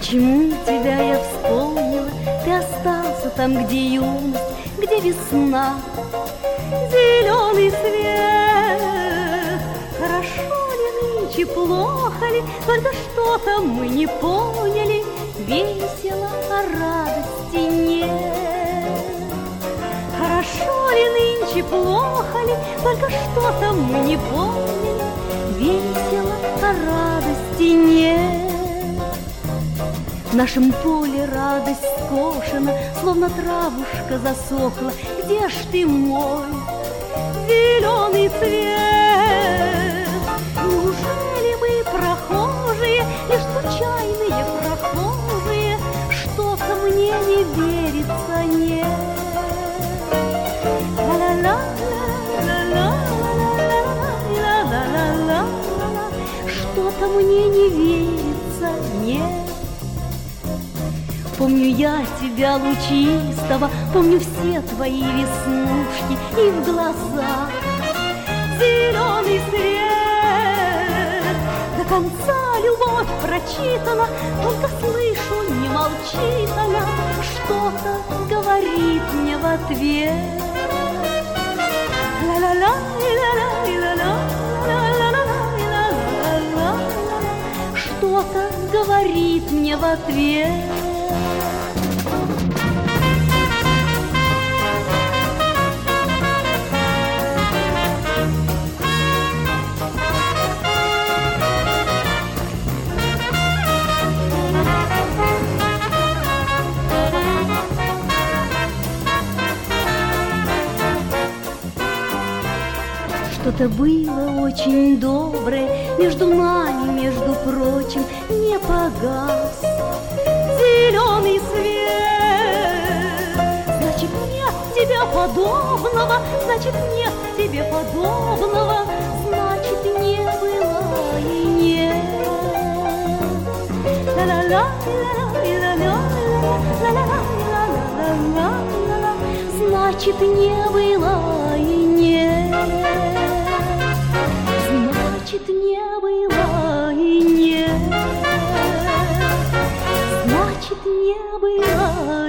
Почему тебя я вспомнила? Ты остался там, где юность, где весна, зеленый свет. Хорошо ли нынче, плохо ли, только что-то мы не поняли, весело, а радости нет. Хорошо ли нынче, плохо ли, только что-то мы не поняли, весело, а радости нет. В нашем поле радость скошена, словно травушка засохла. Где ж ты, мой зеленый цвет? Неужели мы прохожие, лишь случайные прохожие? Что-то мне не верится, нет. Что-то мне не верится, нет. Помню я тебя лучистого, помню все твои веснушки и в глазах зеленый свет. До конца любовь прочитана, только слышу, не молчит она, что-то говорит мне в ответ. Что-то говорит мне в ответ. Что-то было очень доброе между нами, между прочим, не погас зеленый свет. Значит, нет тебе подобного, значит, нет тебе подобного, значит, не было и нет. Значит, не было и нет. Значит, не было и нет. Значит, не было